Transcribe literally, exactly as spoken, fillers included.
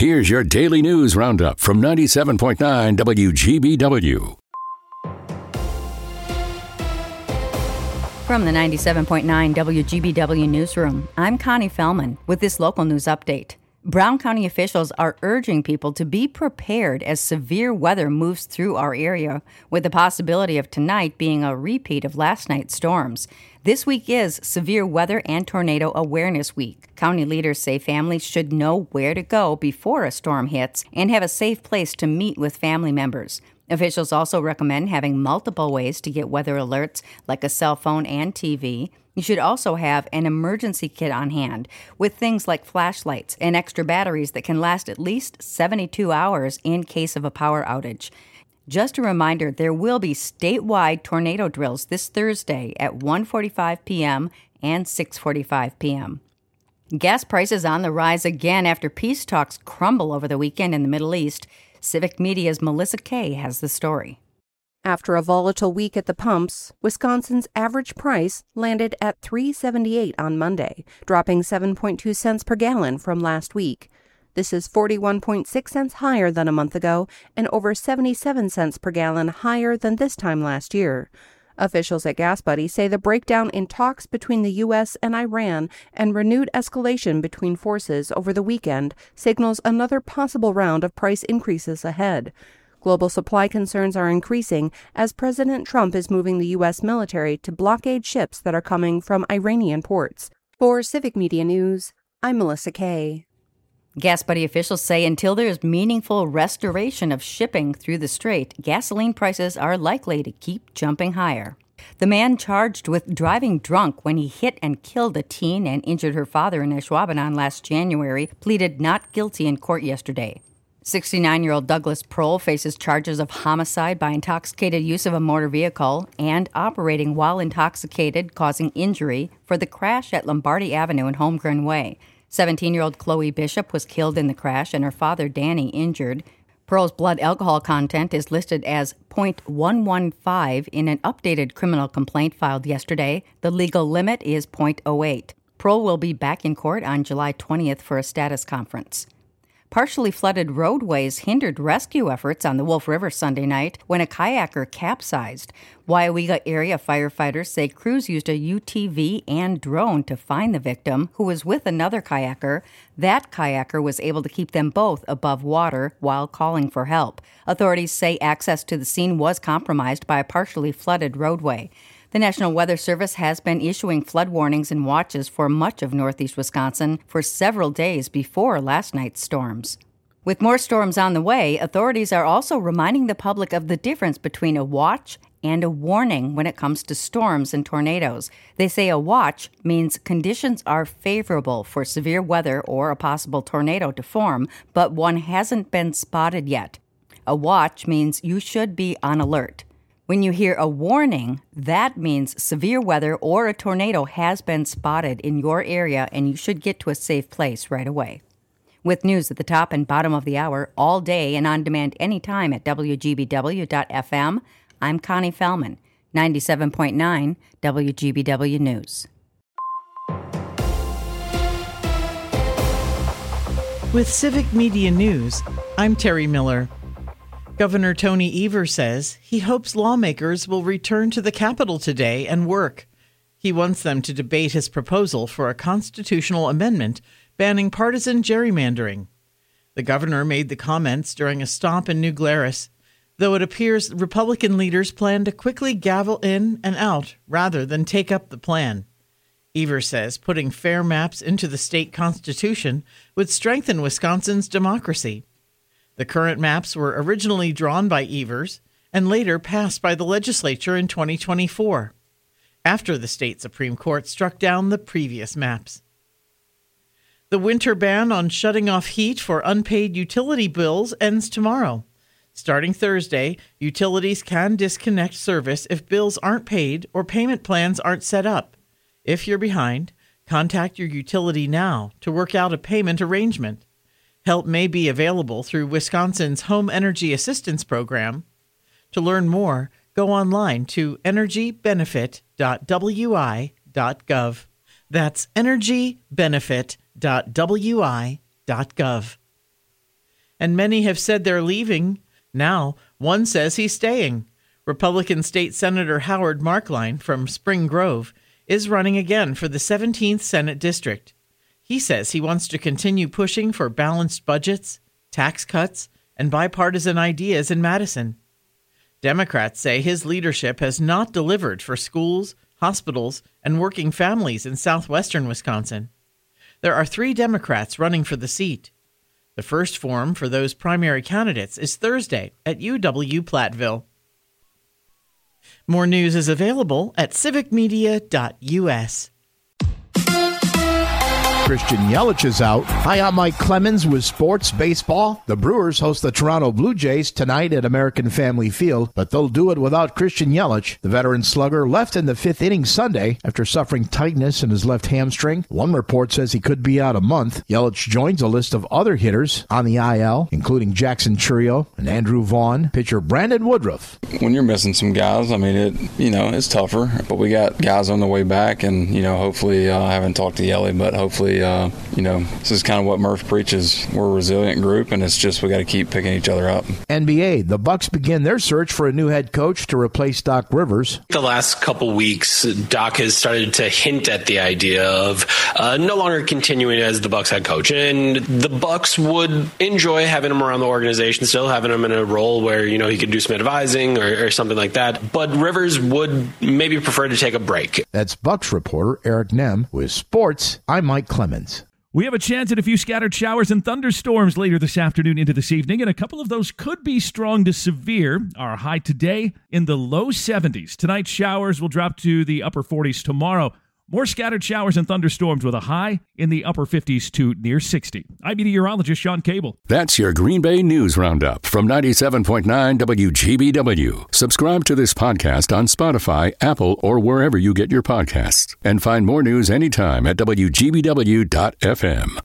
Here's your daily news roundup from ninety-seven point nine W G B W. From the ninety-seven point nine W G B W newsroom, I'm Connie Fellman with this local news update. Brown County officials are urging people to be prepared as severe weather moves through our area, with the possibility of tonight being a repeat of last night's storms. This week is Severe Weather and Tornado Awareness Week. County leaders say families should know where to go before a storm hits and have a safe place to meet with family members. Officials also recommend having multiple ways to get weather alerts, like a cell phone and T V. You should also have an emergency kit on hand with things like flashlights and extra batteries that can last at least seventy-two hours in case of a power outage. Just a reminder, there will be statewide tornado drills this Thursday at one forty-five p.m. and six forty-five p.m. Gas prices on the rise again after peace talks crumble over the weekend in the Middle East. Civic Media's Melissa Kay has the story. After a volatile week at the pumps, Wisconsin's average price landed at three dollars and seventy-eight cents on Monday, dropping seven point two cents per gallon from last week. This is forty-one point six cents higher than a month ago and over seventy-seven cents per gallon higher than this time last year. Officials at GasBuddy say the breakdown in talks between the U S and Iran and renewed escalation between forces over the weekend signals another possible round of price increases ahead. Global supply concerns are increasing as President Trump is moving the U S military to blockade ships that are coming from Iranian ports. For Civic Media News, I'm Melissa Kay. GasBuddy officials say until there is meaningful restoration of shipping through the strait, gasoline prices are likely to keep jumping higher. The man charged with driving drunk when he hit and killed a teen and injured her father in Ashwaubenon last January pleaded not guilty in court yesterday. sixty-nine-year-old Douglas Prohl faces charges of homicide by intoxicated use of a motor vehicle and operating while intoxicated causing injury for the crash at Lombardi Avenue and Holmgren Way. seventeen-year-old Chloe Bishop was killed in the crash and her father Danny injured. Prohl's blood alcohol content is listed as zero point one one five in an updated criminal complaint filed yesterday. The legal limit is zero point zero eight. Prohl will be back in court on July twentieth for a status conference. Partially flooded roadways hindered rescue efforts on the Wolf River Sunday night when a kayaker capsized. Waiawega area firefighters say crews used a U T V and drone to find the victim, who was with another kayaker. That kayaker was able to keep them both above water while calling for help. Authorities say access to the scene was compromised by a partially flooded roadway. The National Weather Service has been issuing flood warnings and watches for much of northeast Wisconsin for several days before last night's storms. With more storms on the way, authorities are also reminding the public of the difference between a watch and a warning when it comes to storms and tornadoes. They say a watch means conditions are favorable for severe weather or a possible tornado to form, but one hasn't been spotted yet. A watch means you should be on alert. When you hear a warning, that means severe weather or a tornado has been spotted in your area and you should get to a safe place right away. With news at the top and bottom of the hour all day and on demand anytime at W G B W dot F M, I'm Connie Fellman, ninety-seven point nine W G B W News. With Civic Media News, I'm Terry Miller. Governor Tony Evers says he hopes lawmakers will return to the Capitol today and work. He wants them to debate his proposal for a constitutional amendment banning partisan gerrymandering. The governor made the comments during a stop in New Glarus, though it appears Republican leaders plan to quickly gavel in and out rather than take up the plan. Evers says putting fair maps into the state constitution would strengthen Wisconsin's democracy. The current maps were originally drawn by Evers and later passed by the legislature in twenty twenty-four, after the state Supreme Court struck down the previous maps. The winter ban on shutting off heat for unpaid utility bills ends tomorrow. Starting Thursday, utilities can disconnect service if bills aren't paid or payment plans aren't set up. If you're behind, contact your utility now to work out a payment arrangement. Help may be available through Wisconsin's Home Energy Assistance Program. To learn more, go online to energy benefit dot w i dot gov. That's energy benefit dot w i dot gov. and many have said they're leaving. Now, one says he's staying. Republican State Senator Howard Markline from Spring Grove is running again for the seventeenth Senate District. He says he wants to continue pushing for balanced budgets, tax cuts, and bipartisan ideas in Madison. Democrats say his leadership has not delivered for schools, hospitals, and working families in southwestern Wisconsin. There are three Democrats running for the seat. The first forum for those primary candidates is Thursday at U W Platteville. More news is available at civic media dot U S. Christian Yelich is out. Hi, I'm Mike Clemens with Sports Baseball. The Brewers host the Toronto Blue Jays tonight at American Family Field, but they'll do it without Christian Yelich. The veteran slugger left in the fifth inning Sunday after suffering tightness in his left hamstring. One report says he could be out a month. Yelich joins a list of other hitters on the I L, including Jackson Churio and Andrew Vaughn, pitcher Brandon Woodruff. When you're missing some guys, I mean, it you know, it's tougher, but we got guys on the way back, and, you know, hopefully, uh, I haven't talked to Yelly, but hopefully, Uh, you know, this is kind of what Murph preaches. We're a resilient group, and it's just we got to keep picking each other up. N B A, the Bucks begin their search for a new head coach to replace Doc Rivers. The last couple weeks, Doc has started to hint at the idea of uh, no longer continuing as the Bucks head coach, and the Bucks would enjoy having him around the organization, still having him in a role where, you know, he could do some advising or, or something like that. But Rivers would maybe prefer to take a break. That's Bucks reporter Eric Nem with sports. I'm Mike Clemens. We have a chance at a few scattered showers and thunderstorms later this afternoon into this evening, and a couple of those could be strong to severe. Our high today in the low seventies. Tonight, showers will drop to the upper forties tomorrow. More scattered showers and thunderstorms with a high in the upper fifties to near sixty. I'm meteorologist Sean Cable. That's your Green Bay News Roundup from ninety-seven point nine W G B W. Subscribe to this podcast on Spotify, Apple, or wherever you get your podcasts. And find more news anytime at W G B W dot F M.